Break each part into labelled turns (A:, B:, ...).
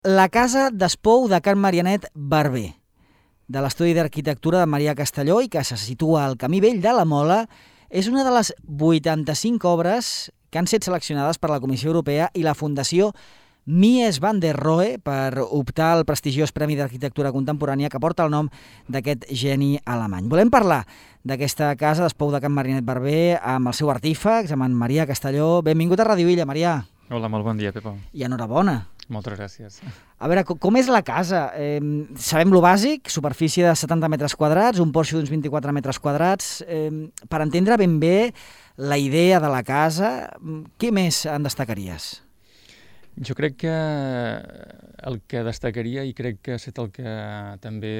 A: La casa d'Espou de Can Marianet Barber, de l'estudi d'arquitectura de Maria Castelló i que se situa al Camí Vell de la Mola, és una de les 85 obres que han estat seleccionades per la Comissió Europea i la Fundació Mies van der Rohe per optar al prestigiós Premi d'Arquitectura Contemporània que porta el nom d'aquest geni alemany. Volem parlar d'aquesta casa d'Espou de Can Marianet Barber amb el seu artífex, amb en Maria Castelló. Benvingut a Ràdio Illa, Maria.
B: Hola, molt bon dia, Pepa.
A: I enhorabona.
B: Moltes gràcies.
A: A veure, com és la casa? Sabem lo bàsic, superfície de 70 metres quadrats, un porxo d'uns 24 metres quadrats. Per entendre ben bé la idea de la casa, què més en destacaries?
B: Jo crec que el que destacaria, i crec que ha estat el que també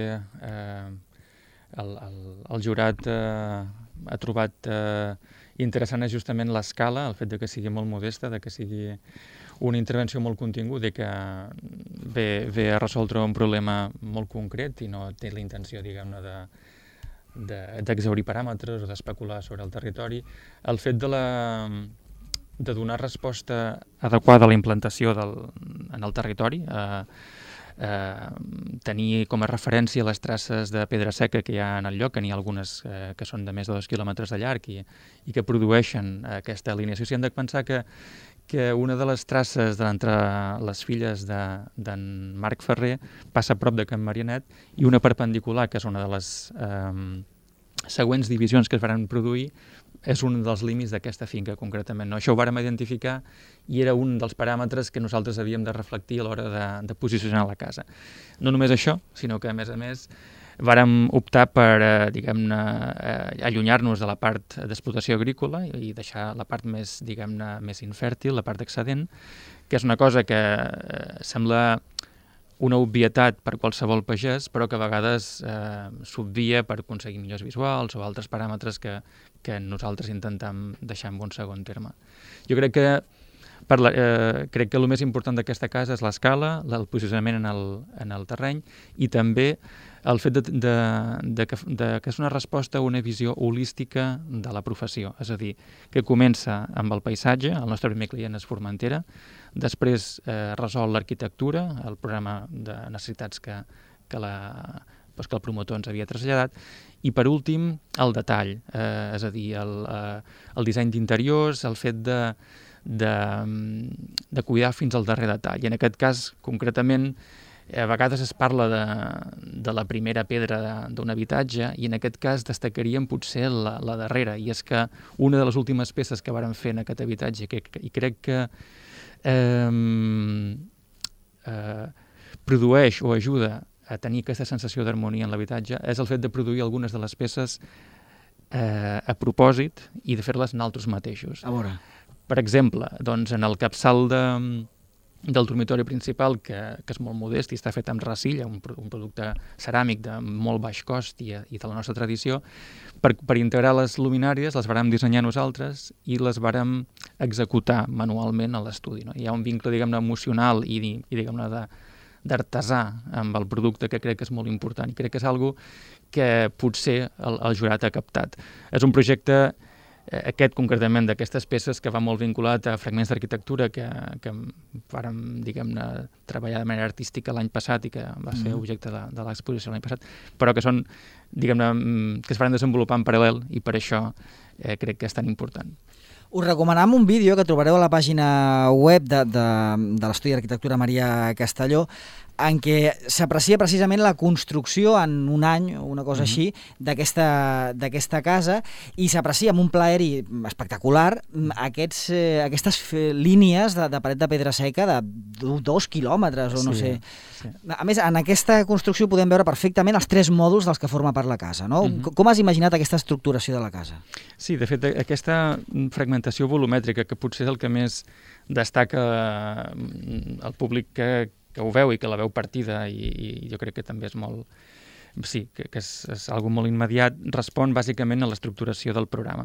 B: el jurat ha trobat interessant, és justament l'escala, el fet de que sigui molt modesta, de que sigui una intervenció molt continguda i que ve a resoldre un problema molt concret i no té la intenció, diguem-ne, d'exhaurir paràmetres o d'especular sobre el territori. El fet de donar resposta adequada a la implantació en el territori, tenir com a referència les traces de pedra seca que hi ha en el lloc, que n'hi ha algunes que són de més de 2 quilòmetres de llarg i que produeixen aquesta alineació. Si hem de pensar que una de les traces d'entre les filles d'en Marc Ferrer passa a prop de Can Marianet i una perpendicular, que és una de les següents divisions que es van produir, és un dels límits d'aquesta finca, concretament. No? Això ho vàrem identificar i era un dels paràmetres que nosaltres havíem de reflectir a l'hora de posicionar la casa. No només això, sinó que, a més, vàrem optar per, diguem-ne, allunyar-nos de la part d'explotació agrícola i deixar la part més, diguem-ne, més infèrtil, la part d'excedent, que és una cosa que sembla una obvietat per qualsevol pagès, però que a vegades s'obvia per aconseguir millors visuals o altres paràmetres que nosaltres intentem deixar en un segon terme. Jo crec que el més important d'aquesta casa és l'escala, el posicionament en el terreny i també el fet que és una resposta a una visió holística de la professió, és a dir, que comença amb el paisatge, el nostre primer client és Formentera, després resol l'arquitectura, el programa de necessitats que el promotor ens havia traslladat, i per últim el detall, és a dir, el disseny d'interiors, el fet de cuidar fins al darrer detall. I en aquest cas, concretament, a vegades es parla de la primera pedra d'un habitatge i en aquest cas destacaríem potser la darrera, i és que una de les últimes peces que vàrem fer en aquest habitatge i crec que produeix o ajuda a tenir aquesta sensació d'harmonia en l'habitatge és el fet de produir algunes de les peces a propòsit i de fer-les nosaltres mateixos.
A: A veure.
B: Per exemple, doncs, en el capçal del dormitori principal, que és molt modest i està fet amb racilla, un producte ceràmic de molt baix cost i de la nostra tradició, per integrar les luminàries les vàrem dissenyar nosaltres i les vàrem executar manualment a l'estudi. No? Hi ha un vincle, diguem-ne, emocional i diguem-ne, d'artesà amb el producte que crec que és molt important i crec que és algo que potser el jurat ha captat. És un projecte aquest concretament d'aquestes peces que va molt vinculat a fragments d'arquitectura que vàrem, diguem-ne, treballar de manera artística l'any passat i que va ser objecte de l'exposició l'any passat, però que són, diguem-ne, que es van desenvolupar en paral·lel i per això crec que és tan important.
A: Us recomanem un vídeo que trobareu a la pàgina web de l'estudi d'arquitectura Maria Castelló en què s'aprecia precisament la construcció en un any o una cosa així d'aquesta casa i s'aprecia amb un pla aeri espectacular aquestes línies de paret de pedra seca de 2 quilòmetres o no sé. Sí. A més, en aquesta construcció podem veure perfectament els 3 mòduls dels que forma part la casa, no? Com has imaginat aquesta estructuració de la casa?
B: Sí, de fet, aquesta fragmentació volumètrica, que potser és el que més destaca el públic que ho veu i que la veu partida i jo crec que també és molt... Sí, que és algo molt immediat, respon bàsicament a l'estructuració del programa.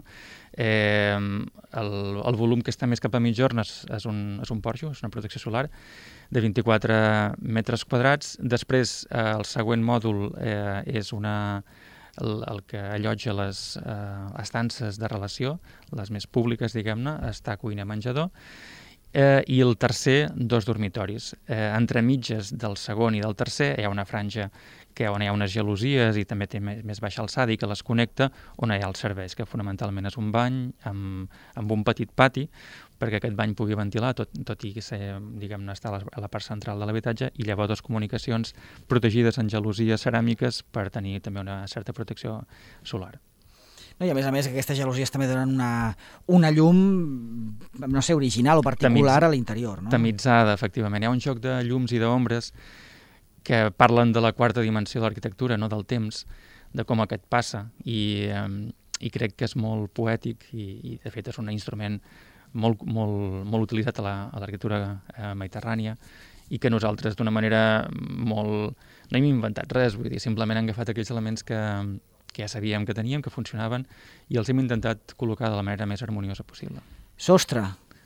B: El volum que està més cap a mitjorn és un porxo, és una protecció solar de 24 metres quadrats. Després, el següent mòdul és el que allotja les estances de relació, les més públiques, diguem-ne, està cuina-menjador, i el tercer, 2 dormitoris. Entre mitges del segon i del tercer hi ha una franja on hi ha unes gelosies i també té més baixa alçada i que les connecta, on hi ha els serveis, que fonamentalment és un bany amb un petit pati, perquè aquest bany pugui ventilar, tot i ser, diguem-ne, estar a la part central de l'habitatge, i llavors 2 comunicacions protegides en gelosies ceràmiques per tenir també una certa protecció solar.
A: No, I a més, aquestes gelosies també donen una llum, no sé, original o particular a l'interior. No?
B: Tamitzada, efectivament. Hi ha un joc de llums i d'ombres que parlen de la quarta dimensió de l'arquitectura, no? Del temps, de com aquest passa, i crec que és molt poètic i de fet és un instrument molt utilitzat a l'arquitectura mediterrània i que nosaltres d'una manera molt... No hem inventat res, vull dir, simplement hem agafat aquells elements que ja sabíem que teníem, que funcionaven, i els hem intentat col·locar de la manera més harmoniosa possible.
A: Sostre.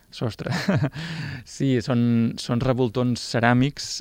B: Sí, són revoltons ceràmics...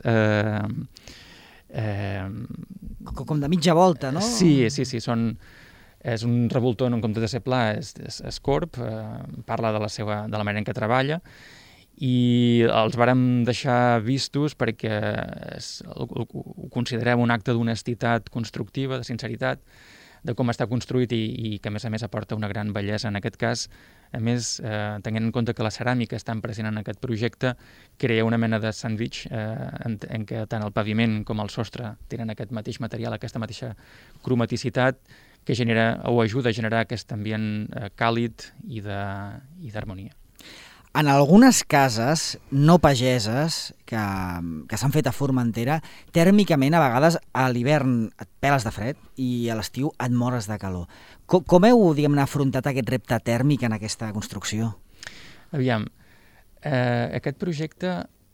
A: com de mitja volta, no?
B: Sí, és un revoltó, en comptes de ser pla, és corb, parla de la manera en què treballa, i els vàrem deixar vistos perquè ho considerem un acte d'honestitat constructiva, de sinceritat, de com està construït i que, a més, aporta una gran bellesa en aquest cas. A més, tenint en compte que la ceràmica és tan present en aquest projecte, crea una mena de sàndwich en què tant el paviment com el sostre tenen aquest mateix material, aquesta mateixa cromaticitat, que genera o ajuda a generar aquest ambient càlid i d'harmonia.
A: En algunes cases no pageses que s'han fet a Formentera, tèrmicament a vegades a l'hivern et peles de fred i a l'estiu et mores de calor. Com heu, diguem-ne, afrontat aquest repte tèrmic en aquesta construcció?
B: Aviam, aquest projecte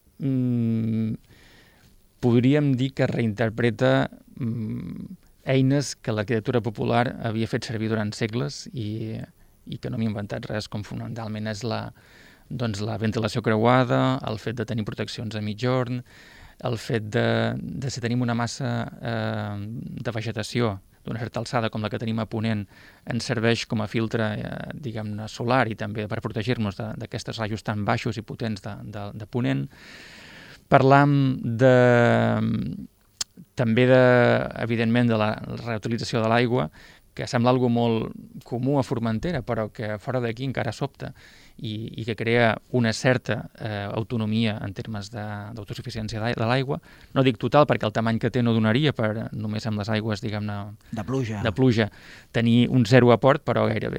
B: podríem dir que reinterpreta eines que l'arquitectura popular havia fet servir durant segles i que no m'he inventat res, com fonamentalment és la ventilació creuada, el fet de tenir proteccions a migjorn, el fet de si tenim una massa de vegetació d'una certa alçada com la que tenim a Ponent ens serveix com a filtre, diguem-ne, solar i també per protegir-nos d'aquestes rajos tan baixos i potents de Ponent. Parlam també, evidentment, de la reutilització de l'aigua, que sembla algo molt comú a Formentera, però que fora d'aquí encara sobta i que crea una certa autonomia en termes d'autosuficiència de l'aigua. No dic total, perquè el tamany que té no donaria per només amb les aigües, diguem-ne, de pluja tenir un zero aport, però gairebé.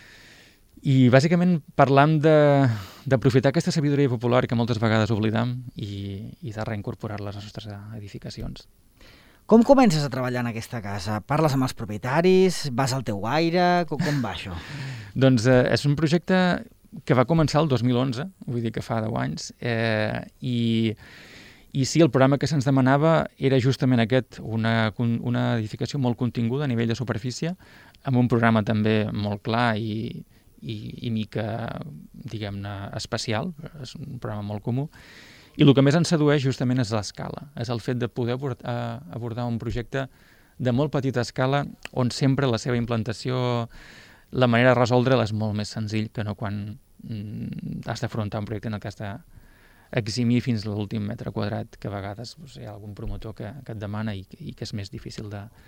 B: I bàsicament parlam d'aprofitar aquesta sabidoria popular que moltes vegades oblidam i de reincorporar-la a les nostres edificacions.
A: Com comences a treballar en aquesta casa? Parles amb els propietaris? Vas al teu aire? Com va això?
B: Doncs és un projecte que va començar el 2011, vull dir que fa 10 anys, i sí, el programa que se'ns demanava era justament aquest, una edificació molt continguda a nivell de superfície, amb un programa també molt clar i mica, diguem-ne, especial, és un programa molt comú. I el que més ens sedueix justament és l'escala, és el fet de poder abordar un projecte de molt petita escala on sempre la seva implantació, la manera de resoldre'l és molt més senzill que no quan has d'afrontar un projecte en el que has d'eximir fins a l'últim metre quadrat, que a vegades hi ha algun promotor que et demana i que és més difícil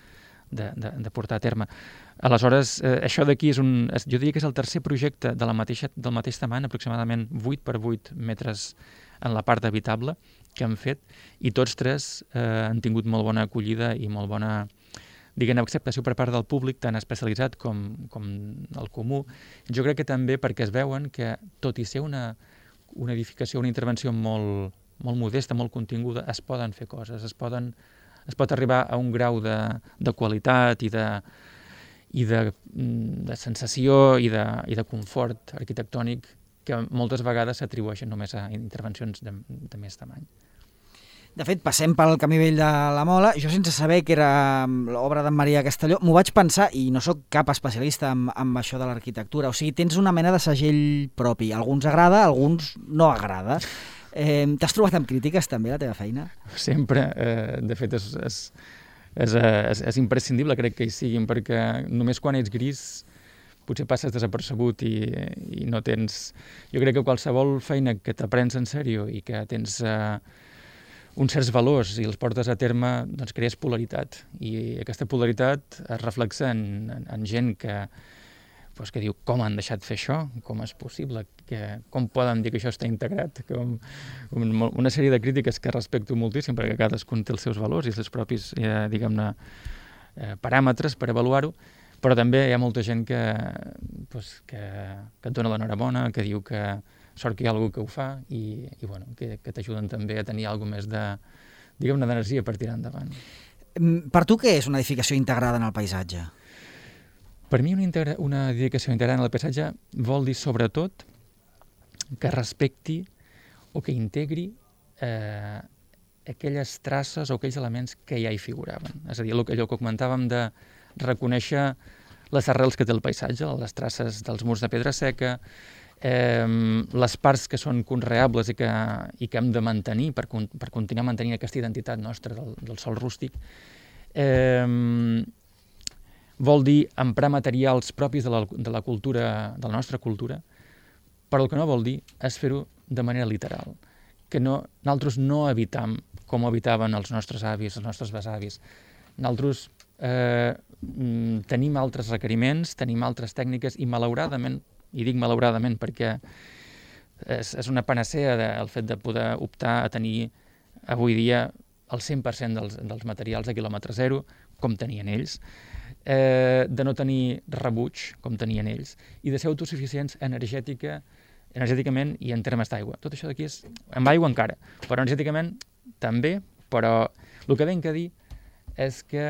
B: de portar a terme. Aleshores, això d'aquí jo diria que és el tercer projecte del mateix tamany, aproximadament 8 per 8 metres en la part habitable que hem fet, i tots tres han tingut molt bona acollida i molt bona, diguem, acceptació per part del públic, tant especialitzat com el comú. Jo crec que també perquè es veuen que, tot i ser una edificació, una intervenció molt modesta, molt continguda, es poden fer coses, es pot arribar a un grau de qualitat i de sensació i de confort arquitectònic que moltes vegades s'atribueixen només a intervencions de més tamany.
A: De fet, passem pel Camí Vell de la Mola. Jo, sense saber que era l'obra d'en Marià Castelló, m'ho vaig pensar, i no sóc cap especialista amb això de l'arquitectura. O sigui, tens una mena de segell propi. Alguns agrada, alguns no agrada. T'has trobat amb crítiques també la teva feina?
B: Sempre. De fet, és imprescindible, crec que hi siguin, perquè només quan ets gris potser passes desapercebut i no tens... Jo crec que qualsevol feina que t'aprens en sèrio i que tens uns certs valors i els portes a terme, doncs crees polaritat. I aquesta polaritat es reflexa en gent que diu com han deixat fer això, com és possible, com poden dir que això està integrat, una sèrie de crítiques que respecto moltíssim perquè cadascun té els seus valors i els seus propis, diguem-ne, paràmetres per avaluar-ho, però també hi ha molta gent que et dona l'enhorabona, que diu que sort que hi ha algú que ho fa i bueno, que t'ajuden també a tenir alguna més d'energia per tirar endavant.
A: Per tu què és una edificació integrada en el paisatge?
B: Per mi una edificació integrada en el paisatge vol dir sobretot que respecti o que integri aquelles traces o aquells elements que ja hi figuraven. És a dir, allò que comentàvem de reconèixer les arrels que té el paisatge, les traces dels murs de pedra seca, les parts que són conreables i que hem de mantenir per continuar mantenint aquesta identitat nostra del sòl rústic. Vol dir emprar materials propis de la cultura, de la nostra cultura, però el que no vol dir és fer-ho de manera literal, que nosaltres no habitam com habitaven els nostres avis, els nostres besavis. Nosaltres tenim altres requeriments, tenim altres tècniques i malauradament, i dic malauradament perquè és una panacea el fet de poder optar a tenir avui dia el 100% dels materials de quilòmetre zero, com tenien ells, de no tenir rebuig, com tenien ells, i de ser autosuficients energèticament i en termes d'aigua. Tot això d'aquí és amb aigua encara, però energèticament també, però el que vinc a dir és que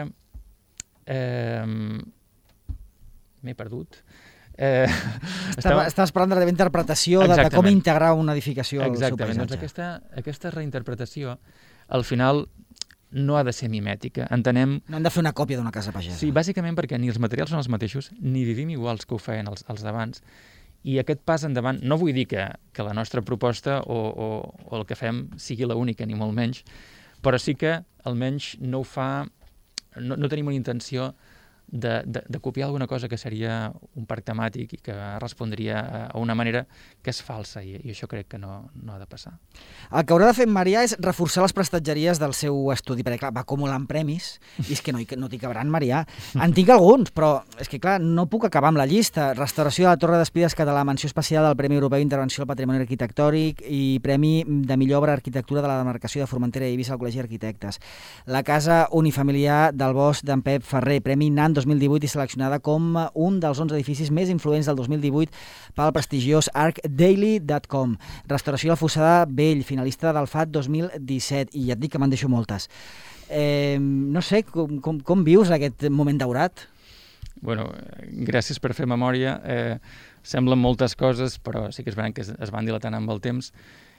B: m'he perdut.
A: Estaves parlant de la teva interpretació de com integrar una edificació al seu paisatge.
B: Doncs aquesta reinterpretació, al final, no ha de ser mimètica. Entenem...
A: No hem de fer una còpia d'una casa pagesa.
B: Sí, bàsicament perquè ni els materials són els mateixos, ni vivim iguals que ho feien els d'abans, i aquest pas endavant, no vull dir que la nostra proposta o el que fem sigui l'única, ni molt menys, però sí que almenys no ho fa... No tenim una intenció de copiar alguna cosa que seria un parc temàtic i que respondria a una manera que és falsa i això crec que no ha de passar.
A: El que haurà de fer Marià és reforçar les prestatgeries del seu estudi, perquè clar, va acumulant premis i és que no t'hi cabran, Marià. En tinc alguns, però és que clar, no puc acabar amb la llista. Restauració de la Torre d'Espides Català, menció especial del Premi Europeu d'Intervenció al Patrimoni Arquitectònic i Premi de Millor Obra d'Arquitectura de la demarcació de Formentera i Eivissa al Col·legi d'Arquitectes. La casa unifamiliar del Bosc d'en Pep Ferrer, Premi NAN 2018 i seleccionada com un dels 11 edificis més influents del 2018 pel prestigiós arcdaily.com. Restauració de la Fossada Vell, finalista del FAT 2017, i ja et dic que me'n deixo moltes. No sé, com vius aquest moment daurat?
B: Bueno, gràcies per fer memòria. Semblen moltes coses, però sí que és veritat que es van dilatant amb el temps.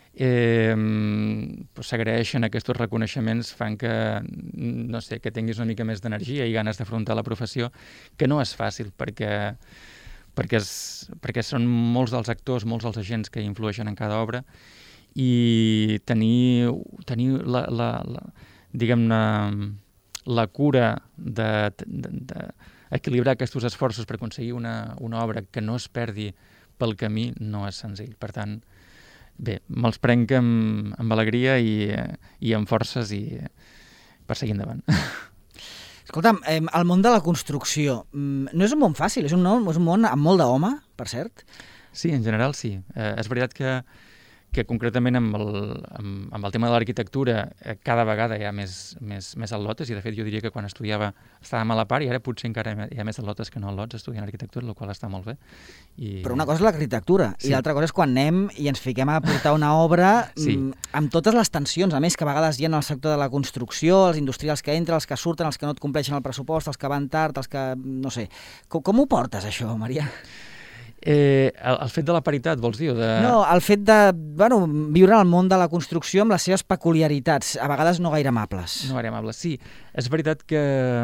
B: S'agraeixen aquests reconeixements, fan que, no sé, que tinguis una mica més d'energia i ganes d'afrontar la professió, que no és fàcil, perquè són molts dels actors, molts dels agents que influeixen en cada obra, i tenir diguem-ne, la cura d'equilibrar aquests esforços per aconseguir una obra que no es perdi pel camí no és senzill. Per tant, bé, me'ls prenc amb alegria i amb forces i per seguir endavant.
A: Escolta'm, el món de la construcció no és un món fàcil, és un món amb molt d'home, per cert?
B: Sí, en general sí. És veritat que concretament amb el tema de l'arquitectura cada vegada hi ha més al·lotes, i de fet jo diria que quan estudiava estàvem a la part i ara potser encara hi ha més al·lotes que no al·lots estudiant arquitectura, el qual està molt bé.
A: Però una cosa és l'arquitectura i l'altra cosa és quan anem i ens fiquem a portar una obra amb totes les tensions, a més que a vegades hi ha en el sector de la construcció, els industrials que entren, els que surten, els que no et compleixen el pressupost, els que van tard, els que... no sé. Com ho portes això, Marià?
B: El fet de la paritat, vols dir?
A: No, el fet de viure en el món de la construcció amb les seves peculiaritats, a vegades no gaire amables.
B: No gaire amables, sí. És veritat que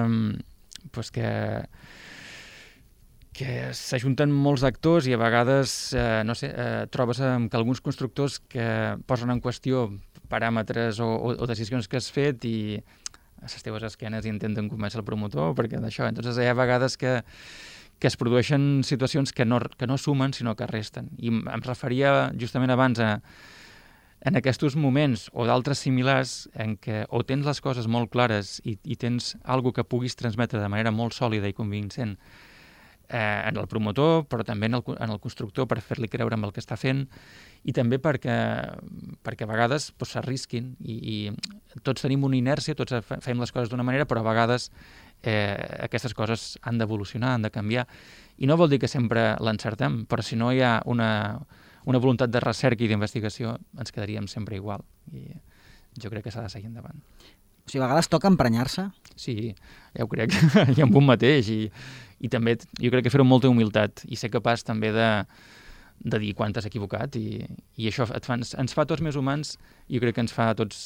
B: s'ajunten molts actors i a vegades, no sé, trobes que alguns constructors que posen en qüestió paràmetres o decisions que has fet i a les teves esquenes intenten convèncer el promotor perquè d'això. Entonces hi ha vegades que que es produeixen situacions que no sumen, sinó que resten. I em referia justament abans en aquests moments o d'altres similars en què o tens les coses molt clares i tens alguna que puguis transmetre de manera molt sòlida i convincent en el promotor, però també en el constructor per fer-li creure amb el que està fent, i també perquè a vegades s'arrisquin i tots tenim una inèrcia, tots fem les coses d'una manera, però a vegades aquestes coses han d'evolucionar, han de canviar, i no vol dir que sempre l'encertem, però si no hi ha una voluntat de recerca i d'investigació, ens quedaríem sempre igual, i jo crec que s'ha de seguir endavant.
A: O sigui, a vegades toca emprenyar-se?
B: Sí, ja ho crec, i amb un mateix, i també jo crec que fer-ho amb molta humilitat, i ser capaç també de dir quan t'has equivocat, i això ens fa tots més humans, i jo crec que ens fa a tots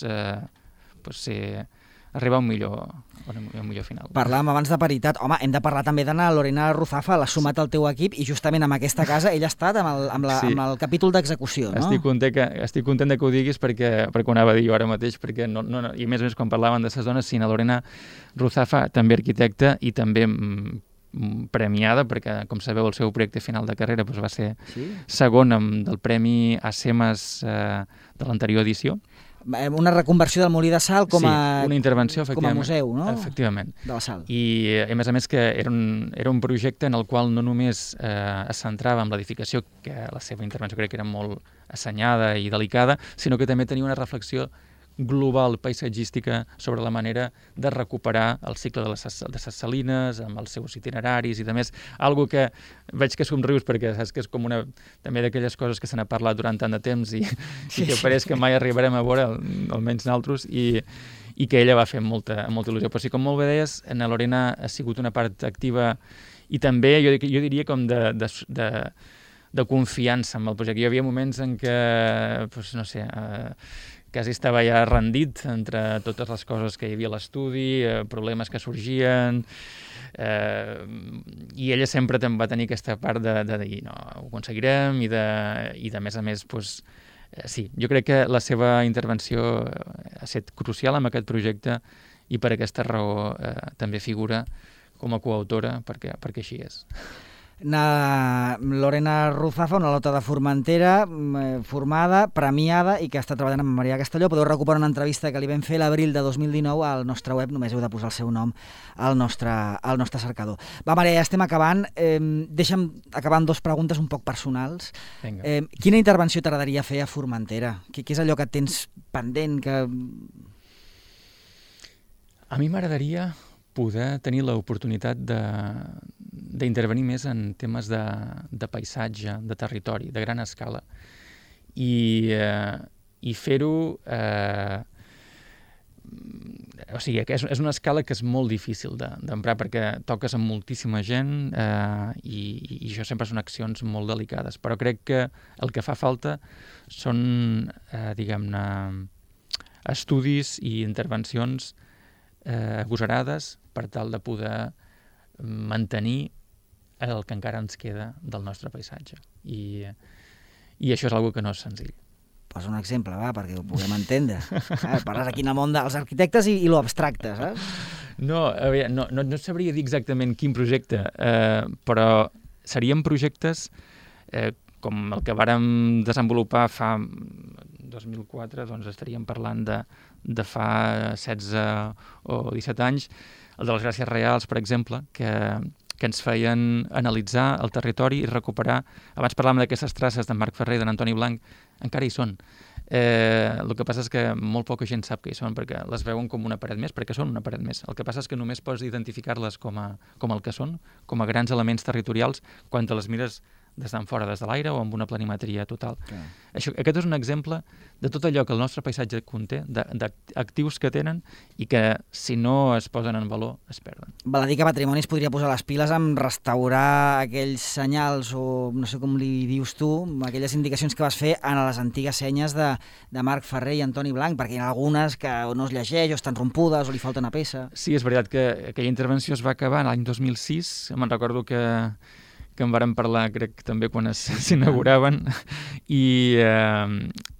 B: arribar a un millor final.
A: Parlàvem abans de paritat. Home, hem de parlar també d'Anna Lorena Ruzafa, l'ha sumat al teu equip, i justament en aquesta casa ella ha estat amb el capítol d'execució, no?
B: Estic content que ho diguis perquè ho anava a dir jo ara mateix, perquè no, i a més quan parlaven de ses dones, sí, Anna Lorena Ruzafa, també arquitecta i també premiada, perquè, com sabeu, el seu projecte final de carrera va ser segon del Premi ASEMAS de l'anterior edició.
A: Una reconversió del Molí de Sal com a
B: intervenció,
A: com a museu, no?
B: Efectivament.
A: De la Sal.
B: I a més que era un projecte en el qual no només es centrava en l'edificació, que la seva intervenció crec que era molt assenyada i delicada, sinó que també tenia una reflexió global paisatgística sobre la manera de recuperar el cicle de les salines amb els seus itineraris i de més, algo que veig que somrius perquè saps que és com una també d'aquelles coses que se n'ha parlat durant tant de temps i que pareix que mai arribarem a veure, almenys naltros, i que ella va fer amb molta il·lusió. Però sí, com molt bé deies, Anna Lorena ha sigut una part activa i també jo diria com de confiança en el projecte. Hi havia moments en què, no sé, quasi estava ja rendit entre totes les coses que hi havia a l'estudi, problemes que sorgien, i ella sempre va tenir aquesta part de dir no, ho aconseguirem, i de més a més, sí, jo crec que la seva intervenció ha estat crucial en aquest projecte i per aquesta raó també figura com a coautora, perquè així és.
A: Lorena Ruzafa, una lota de Formentera, formada, premiada i que està treballant amb Maria Castelló. Podeu recuperar una entrevista que li vam fer l'abril de 2019 al nostre web, només heu de posar el seu nom al nostre cercador. Va, Maria, ja estem acabant. Deixa'm acabar amb 2 preguntes un poc personals. Quina intervenció t'agradaria fer a Formentera? Què és allò que tens pendent?
B: A mi m'agradaria poder tenir l'oportunitat d'intervenir més en temes de paisatge, de territori, de gran escala, i fer-ho... O sigui, és una escala que és molt difícil d'emprar perquè toques amb moltíssima gent i això sempre són accions molt delicades, però crec que el que fa falta són, diguem-ne, estudis i intervencions agosarades per tal de poder mantenir el que encara ens queda del nostre paisatge. I això és una cosa que no és senzill.
A: Posa un exemple, va, perquè ho puguem entendre. Parles aquí en el món dels arquitectes i lo abstracte, saps?
B: No sabria dir exactament quin projecte, però serien projectes com el que vàrem desenvolupar fa 2004, doncs estaríem parlant de fa 16 o 17 anys, el de les Gràcies Reals, per exemple, que ens feien analitzar el territori i recuperar... Abans parlàvem d'aquestes traces d'en Marc Ferrer i d'en Antoni Blanc, encara hi són. El que passa és que molt poca gent sap que hi són, perquè les veuen com una paret més, perquè són una paret més. El que passa és que només pots identificar-les com el que són, com a grans elements territorials, quan te les mires des d'en fora, des de l'aire o amb una planimetria total. Aquest és un exemple de tot allò que el nostre paisatge conté, d'actius que tenen i que, si no es posen en valor, es perden.
A: Val a dir que Patrimoni es podria posar les piles amb restaurar aquells senyals, o no sé com li dius tu, aquelles indicacions que vas fer en les antigues senyes de Marc Ferrer i Antoni Blanc, perquè hi ha algunes que no es llegeix o estan rompudes o li falta una peça.
B: Sí, és veritat que aquella intervenció es va acabar l'any 2006, me'n recordo que en vàrem parlar, crec, també quan s'inauguraven, i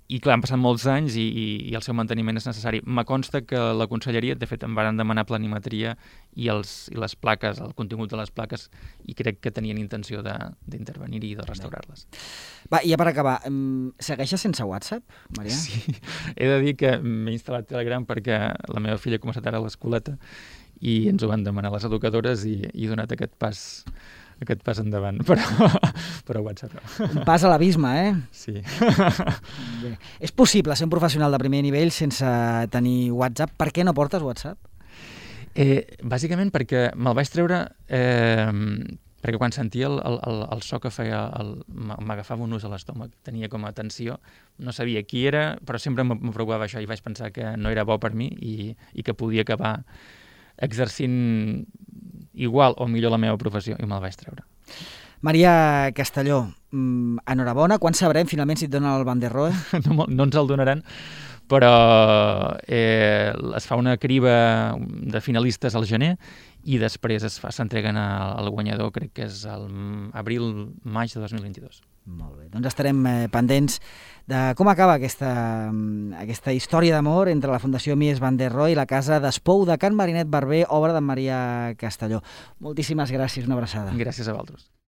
B: I clar, han passat molts anys i el seu manteniment és necessari. Me consta que la conselleria, de fet, em van demanar planimetria i les plaques, el contingut de les plaques, i crec que tenien intenció d'intervenir-hi i de restaurar-les.
A: Va, i ja per acabar, segueixes sense WhatsApp, Marià?
B: Sí, he de dir que m'he instal·lat Telegram perquè la meva filla ha començat ara a l'escoleta i ens ho van demanar les educadores i he donat aquest pas endavant, però WhatsApp no.
A: Un pas a l'abisme, eh?
B: Sí.
A: Bé. És possible ser un professional de primer nivell sense tenir WhatsApp? Per què no portes WhatsApp?
B: Bàsicament perquè me'l vaig treure perquè quan sentia el so que feia, m'agafava un ús a l'estómac, tenia com a tensió, no sabia qui era, però sempre me preocupava això i vaig pensar que no era bo per mi i que podia acabar exercint igual o millor la meva professió, i me'l vaig treure.
A: Marià Castelló, enhorabona. Quan sabrem finalment si et donen el Banderroe?
B: No ens el donaran, però es fa una criba de finalistes al gener i després s'entreguen al guanyador, crec que és abril-maig de 2022.
A: Molt bé, doncs estarem pendents de com acaba aquesta història d'amor entre la Fundació Mies van der Rohe i la Casa d'Espou de Can Marinet Barber, obra d'en Marià Castelló. Moltíssimes gràcies, una abraçada.
B: Gràcies a vosaltres.